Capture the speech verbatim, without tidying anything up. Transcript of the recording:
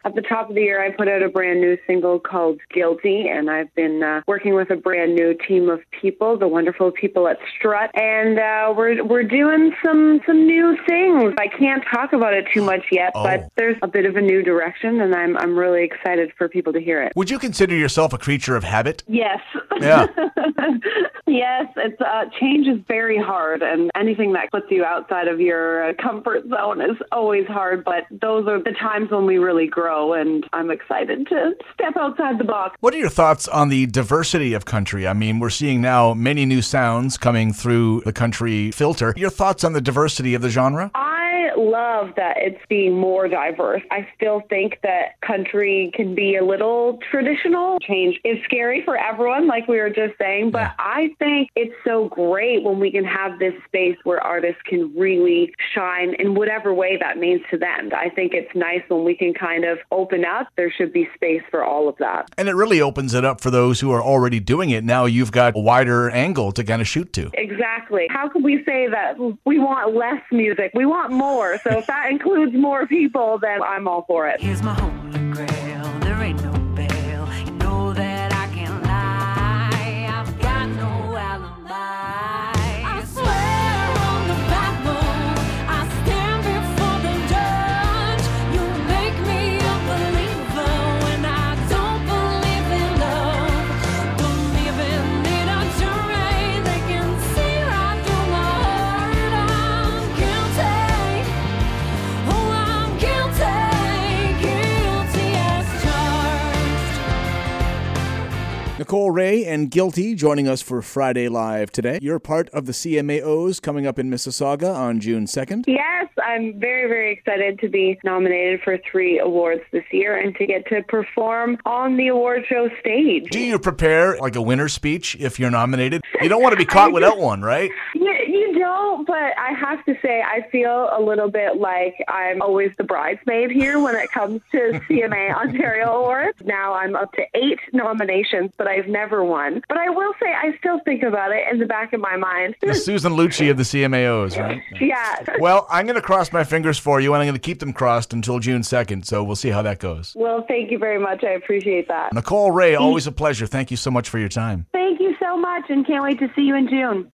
At the top of the year, I put out a brand new single called Guilty, and I've been uh, working with a brand new team of people, the wonderful people at Strut, and uh, we're we're doing some some new things. I can't talk about it too much yet, oh. but there's a bit of a new direction, and I'm I'm really excited for people to hear it. Would you consider yourself a creature of habit? Yes. Yeah. Yes, it's uh, change is very hard, and anything that puts you outside of your uh, comfort zone is always hard, but those are the times when we really grow, and I'm excited to step outside the box. What are your thoughts on the diversity of country? I mean, we're seeing now many new sounds coming through the country filter. Your thoughts on the diversity of the genre? I love that it's being more diverse. I still think that country can be a little traditional. Change is scary for everyone, like we were just saying, but Yeah. I think it's so great when we can have this space where artists can really shine in whatever way that means to them. I think it's nice when we can kind of open up. There should be space for all of that. And it really opens it up for those who are already doing it. Now you've got a wider angle to kind of shoot to. Exactly. How can we say that we want less music? We want more. So if that includes more people, then I'm all for it. Here's my holy grail, there ain't no bail. You know that I can't lie, I've got no alibi. I swear on the Bible, I stand before the judge. You make me a believer when I don't believe in love. Believe in it, a jury, they can see right through my heart. I'm guilty, oh I'm guilty, guilty as charged. Nicole Ray and Guilty joining us for Friday Live today. You're part of the C M A Os coming up in Mississauga on June second. Yes, I'm very, very excited to be nominated for three awards this year and to get to perform on the award show stage. Do you prepare like a winner's speech if you're nominated? You don't want to be caught without one, right? You, you don't, but I have to say I feel a little bit like I'm always the bridesmaid here when it comes to C M A Ontario Awards. Now I'm up to eight nominations, but I've never won. But I will say I still think about it in the back of my mind. The Susan Lucci of the C M A Os, right? Yeah. Well, I'm going to cross my fingers for you, and I'm going to keep them crossed until June second, so we'll see how that goes. Well, thank you very much. I appreciate that. Nicole Ray, always a pleasure. Thank you so much for your time. Thank you so much, and can't wait to see you in June.